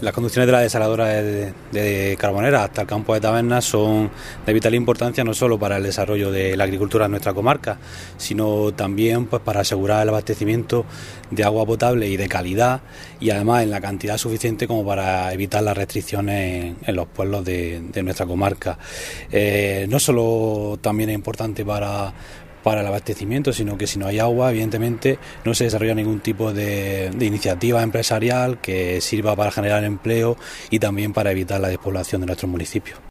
Las conducciones de la desaladora de Carbonera hasta el campo de Tabernas son de vital importancia no solo para el desarrollo de la agricultura en nuestra comarca, sino también pues para asegurar el abastecimiento de agua potable y de calidad, y además en la cantidad suficiente como para evitar las restricciones en los pueblos de nuestra comarca. No solo también es importante para el abastecimiento, sino que si no hay agua, evidentemente no se desarrolla ningún tipo de iniciativa empresarial que sirva para generar empleo y también para evitar la despoblación de nuestros municipios.